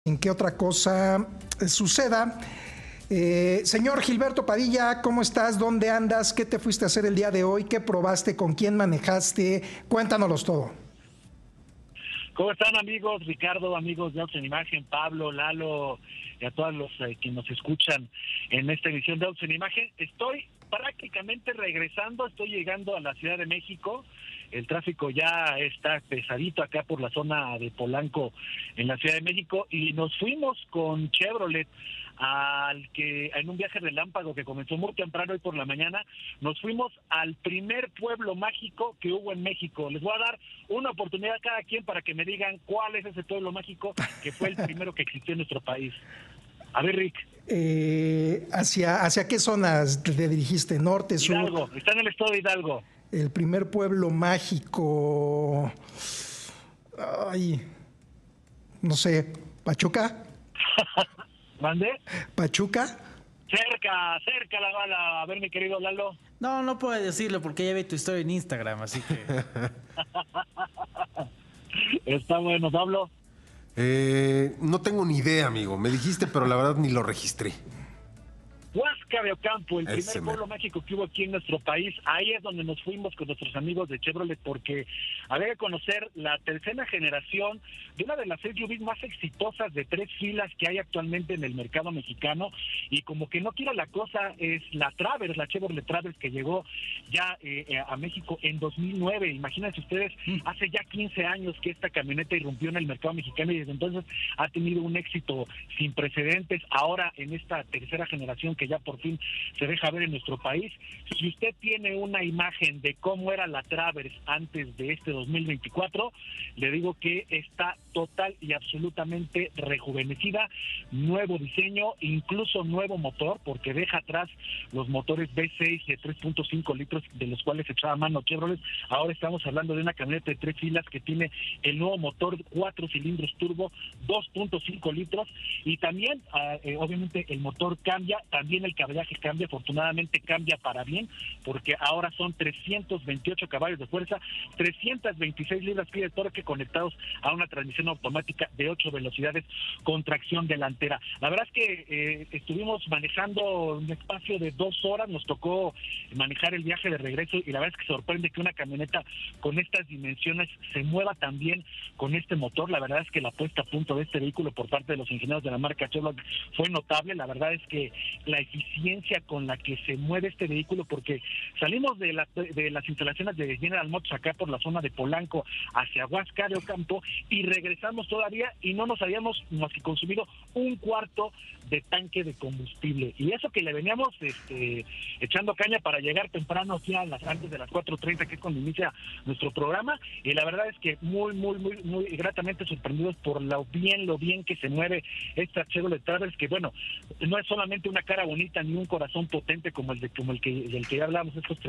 en qué otra cosa suceda. Señor Gilberto Padilla, ¿cómo estás? ¿Dónde andas? ¿Qué te fuiste a hacer el día de hoy? ¿Qué probaste? ¿Con quién manejaste? Cuéntanoslos todo. ¿Cómo están, amigos? Ricardo, amigos de Autos en Imagen, Pablo, Lalo y a todos los que nos escuchan en esta edición de Autos en Imagen. Estoy prácticamente regresando, estoy llegando a la Ciudad de México. El tráfico ya está pesadito acá por la zona de Polanco en la Ciudad de México y nos fuimos con Chevrolet en un viaje relámpago que comenzó muy temprano hoy por la mañana. Nos fuimos al primer pueblo mágico que hubo en México. Les voy a dar una oportunidad a cada quien para que me digan cuál es ese pueblo mágico que fue el primero que existió en nuestro país. A ver, Rick. ¿Hacia qué zonas te dirigiste? ¿Norte, sur? Hidalgo, está en el estado de Hidalgo. El primer pueblo mágico... Ay, no sé, ¿Pachuca? ¿Mande? ¿Pachuca? Cerca la bala. A ver, mi querido Lalo. No puedes decirlo porque ya vi tu historia en Instagram, así que... Está bueno, Pablo. No tengo ni idea, amigo. Me dijiste, pero la verdad ni lo registré. Huasca de Ocampo, el primer pueblo mágico que hubo aquí en nuestro país. Ahí es donde nos fuimos con nuestros amigos de Chevrolet, porque había que conocer la tercera generación de una de las SUVs más exitosas de 3 filas que hay actualmente en el mercado mexicano. Y como que no quiero la cosa, es la Traverse, la Chevrolet Traverse, que llegó ya a México en 2009. Imagínense ustedes, hace ya 15 años que esta camioneta irrumpió en el mercado mexicano y desde entonces ha tenido un éxito sin precedentes. Ahora en esta tercera generación que ya por fin se deja ver en nuestro país. Si usted tiene una imagen de cómo era la Traverse antes de este 2024, le digo que está total y absolutamente rejuvenecida, nuevo diseño, incluso nuevo motor, porque deja atrás los motores V6 de 3.5 litros de los cuales se echaba mano Chevrolet. Ahora estamos hablando de una camioneta de 3 filas que tiene el nuevo motor 4 cilindros turbo 2.5 litros y también obviamente el motor cambia, también el caballaje cambia, afortunadamente cambia para bien, porque ahora son 328 caballos de fuerza, 326 libras-pie de torque conectados a una transmisión automática de 8 velocidades con tracción delantera. La verdad es que estuvimos manejando un espacio de 2 horas, nos tocó manejar el viaje de regreso y la verdad es que sorprende que una camioneta con estas dimensiones se mueva tan bien con este motor. La verdad es que la puesta a punto de este vehículo por parte de los ingenieros de la marca Chevrolet fue notable. La verdad es que la eficiencia con la que se mueve este vehículo, porque salimos de las instalaciones de General Motors acá por la zona de Polanco hacia Huasca de Ocampo y regresamos todavía y no nos habíamos más que consumido un cuarto de tanque de combustible, y eso que le veníamos echando caña para llegar temprano aquí antes de las 4:30, que es cuando inicia nuestro programa, y la verdad es que muy gratamente sorprendidos por lo bien que se mueve esta Chevrolet Traverse, que bueno, no es solamente una cara bonita ni un corazón potente como el que ya hablamos, estos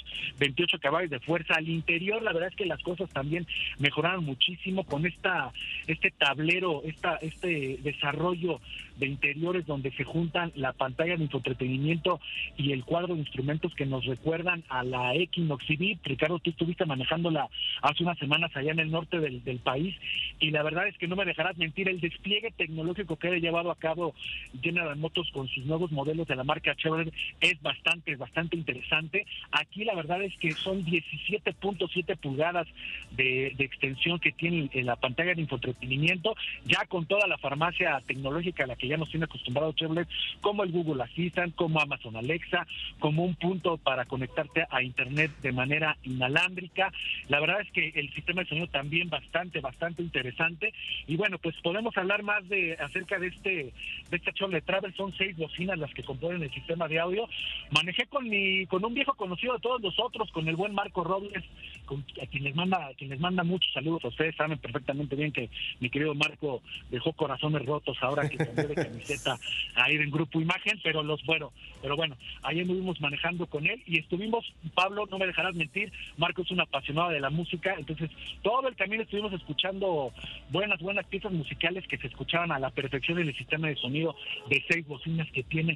328 caballos de fuerza. Al interior la verdad es que las cosas también mejoraron muchísimo con este tablero, este desarrollo de interiores donde se juntan la pantalla de infoentretenimiento y el cuadro de instrumentos que nos recuerdan a la Equinox EV. Ricardo, tú estuviste manejándola hace unas semanas allá en el norte del país y la verdad es que no me dejarás mentir, el despliegue tecnológico que ha llevado a cabo General Motors con sus nuevos modelos de la marca Chevrolet es bastante interesante. Aquí la verdad es que son 17.7 pulgadas de extensión que tiene en la pantalla de infoentretenimiento, ya con toda la farmacia tecnológica a la que ya nos tiene acostumbrado Chevrolet, como el Google Assistant, como Amazon Alexa, como un punto para conectarte a internet de manera inalámbrica. La verdad es que el sistema de sonido también bastante interesante. Y bueno, pues podemos hablar más acerca de esta Chevrolet Traverse. Son 6 bocinas las que componen el sistema de audio. Manejé con un viejo conocido de todos nosotros, con el buen Marco Robles, a quien les manda muchos saludos. A ustedes saben perfectamente bien que mi querido Marco dejó corazones rotos ahora que cambió de camiseta a ir en Grupo Imagen, pero bueno, ahí estuvimos manejando con él y estuvimos, Pablo, no me dejarás mentir, Marco es un apasionado de la música, entonces todo el camino estuvimos escuchando buenas piezas musicales que se escuchaban a la perfección en el sistema de sonido de 6 bocinas que tiene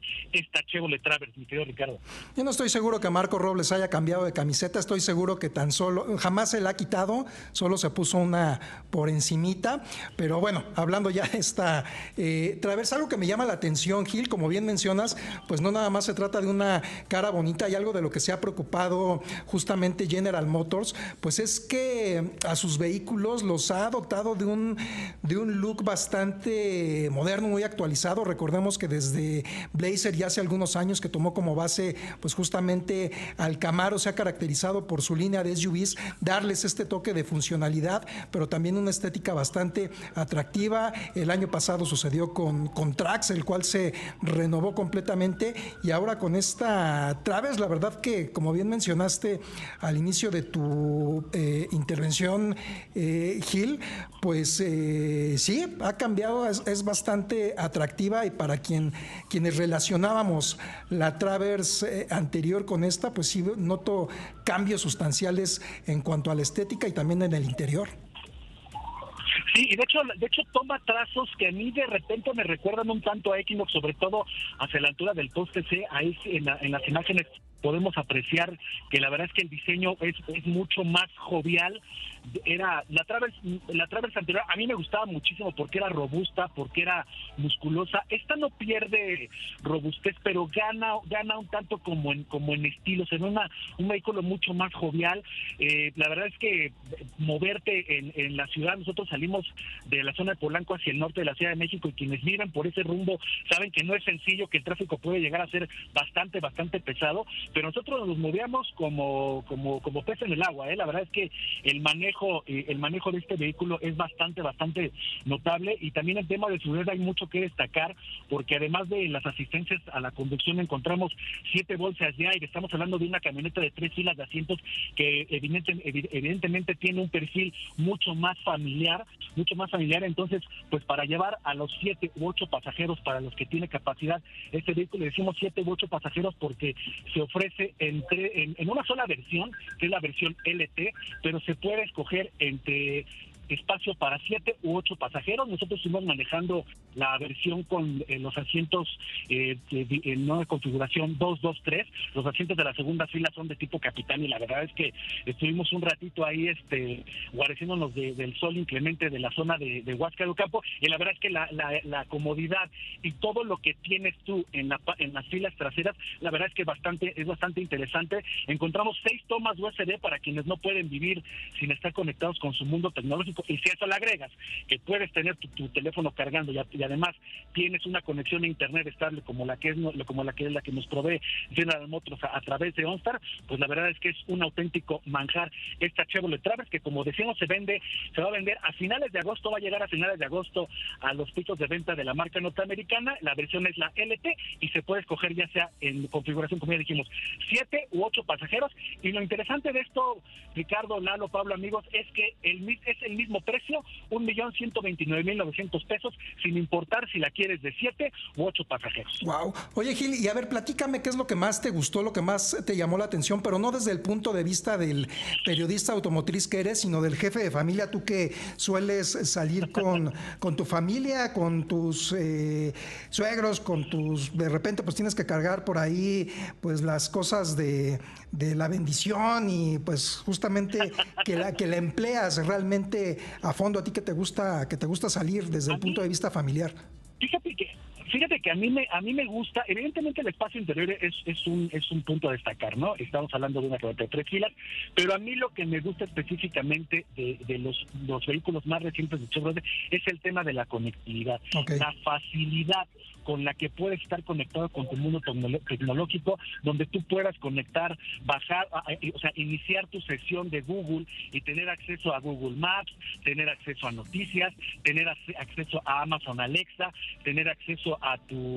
esta Chevrolet Traverse, mi querido Ricardo. Yo no estoy seguro que Marco Robles haya cambiado de camiseta, estoy seguro que tan solo, jamás se la ha quitado, solo se puso una por encimita, pero bueno, hablando ya de esta Traverse, algo que me llama la atención, Gil, como bien mencionas, pues no nada más se trata de una cara bonita, y algo de lo que se ha preocupado justamente General Motors, pues es que a sus vehículos los ha dotado de un look bastante moderno, muy actualizado. Recordemos que desde Blazer ya hace algunos años que tomó como base pues justamente al Camaro, se ha caracterizado por su línea de SUVs, darles este toque de funcionalidad, pero también una estética bastante atractiva. El año pasado sucedió con Trax, el cual se renovó completamente, y ahora con esta Traverse, la verdad que, como bien mencionaste al inicio de tu intervención, Gil, pues sí, ha cambiado, es bastante atractiva, y para quienes relacionábamos la Traverse anterior con esta, pues sí noto cambios sustanciales en cuanto a la estética y también en el interior. Sí, y de hecho toma trazos que a mí de repente me recuerdan un tanto a Equinox, sobre todo hacia la altura del poste C. Ahí en las imágenes podemos apreciar que la verdad es que el diseño es mucho más jovial. Era la Traverse anterior, a mí me gustaba muchísimo porque era robusta, porque era musculosa. Esta no pierde robustez, pero gana un tanto como en estilos, en un vehículo mucho más jovial. La verdad es que moverte en la ciudad, nosotros salimos de la zona de Polanco hacia el norte de la Ciudad de México, y quienes viven por ese rumbo saben que no es sencillo, que el tráfico puede llegar a ser bastante pesado, pero nosotros nos movíamos como pez en el agua. La verdad es que el manejo de este vehículo es bastante notable, y también en tema de seguridad hay mucho que destacar, porque además de las asistencias a la conducción encontramos 7 bolsas de aire. Estamos hablando de una camioneta de 3 filas de asientos que evidentemente tiene un perfil mucho más familiar. Entonces, pues para llevar a los 7 u 8 pasajeros para los que tiene capacidad este vehículo, decimos 7 u 8 pasajeros porque se ofrece en una sola versión, que es la versión LT, pero se puede escoger entre espacio para 7 u 8 pasajeros. Nosotros estuvimos manejando la versión con los asientos no de configuración 223. Los asientos de la segunda fila son de tipo capitán, y la verdad es que estuvimos un ratito ahí guareciéndonos del sol inclemente de la zona de Huasca de Ocampo, y la verdad es que la comodidad y todo lo que tienes tú en las filas traseras, la verdad es que es bastante interesante. Encontramos 6 tomas USB para quienes no pueden vivir sin estar conectados con su mundo tecnológico, y si a eso le agregas que puedes tener tu teléfono cargando y además tienes una conexión a internet estable como la que nos provee General Motors a través de OnStar, pues la verdad es que es un auténtico manjar esta Chevrolet Traverse, que como decíamos se va a vender a finales de agosto, va a llegar a finales de agosto a los picos de venta de la marca norteamericana. La versión es la LT y se puede escoger ya sea en configuración, como ya dijimos, 7 u 8 pasajeros. Y lo interesante de esto, Ricardo, Lalo, Pablo, amigos, es que es el mismo precio, 1,129,900 pesos, sin importar si la quieres de 7 u 8 pasajeros. Wow. Oye, Gil, y a ver, platícame qué es lo que más te gustó, lo que más te llamó la atención, pero no desde el punto de vista del periodista automotriz que eres, sino del jefe de familia, tú que sueles salir con tu familia, con tus suegros, de repente pues tienes que cargar por ahí pues las cosas de la bendición, y pues justamente que la empleas realmente a fondo. A ti que te gusta salir desde el punto de vista familiar. Fíjate que a mí me gusta. Evidentemente el espacio interior es un punto a destacar, ¿no? Estamos hablando de una camioneta de 3 filas, pero a mí lo que me gusta específicamente de los vehículos más recientes de Chevrolet es el tema de la conectividad, okay. La facilidad con la que puedes estar conectado con tu mundo tecnológico, donde tú puedas conectar, bajar, iniciar tu sesión de Google y tener acceso a Google Maps, tener acceso a noticias, tener acceso a Amazon Alexa, tener acceso a tu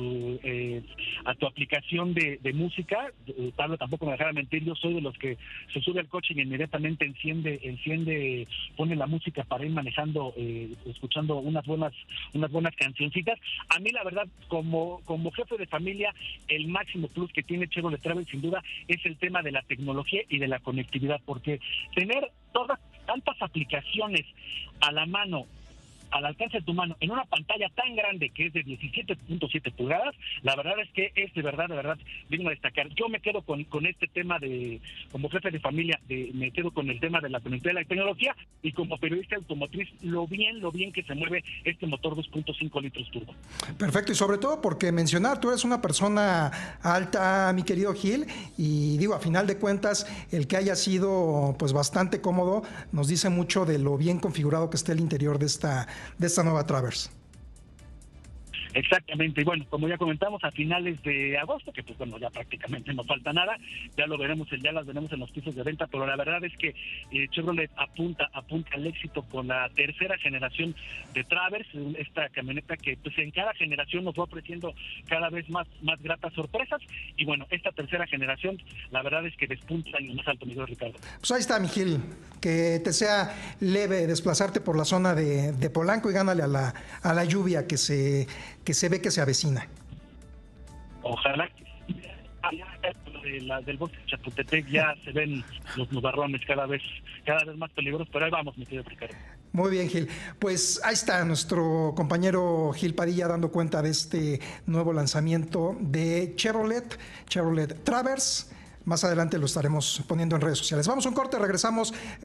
aplicación de música. Pablo tampoco me dejará mentir, yo soy de los que se sube al coche y inmediatamente pone la música para ir manejando, escuchando unas buenas cancioncitas. A mí la verdad, como jefe de familia, el máximo plus que tiene Chevrolet Traverse sin duda es el tema de la tecnología y de la conectividad, porque tener tantas aplicaciones a la mano al alcance de tu mano en una pantalla tan grande que es de 17.7 pulgadas, la verdad es que es de verdad digno de destacar. Yo me quedo con este tema como jefe de familia, me quedo con el tema de la conectividad de la tecnología, y como periodista automotriz, lo bien que se mueve este motor 2.5 litros turbo. Perfecto, y sobre todo porque mencionar, tú eres una persona alta, mi querido Gil, y digo, a final de cuentas, el que haya sido pues bastante cómodo nos dice mucho de lo bien configurado que está el interior de esta nueva Traverse. Exactamente, y bueno, como ya comentamos, a finales de agosto, que pues bueno, ya prácticamente no falta nada, ya las veremos en los pisos de venta, pero la verdad es que Chevrolet apunta al éxito con la tercera generación de Traverse, esta camioneta que pues en cada generación nos va ofreciendo cada vez más gratas sorpresas, y bueno, esta tercera generación, la verdad es que despunta en el más alto nivel, Ricardo. Pues ahí está, mi Gil, que te sea leve desplazarte por la zona de Polanco y gánale a la lluvia que se ve que se avecina. Ojalá que del bosque de Chapultepec ya se ven los nubarrones cada vez más peligrosos, pero ahí vamos, mi querido Ricardo. Muy bien, Gil. Pues ahí está nuestro compañero Gil Padilla dando cuenta de este nuevo lanzamiento de Chevrolet Traverse. Más adelante lo estaremos poniendo en redes sociales. Vamos a un corte, regresamos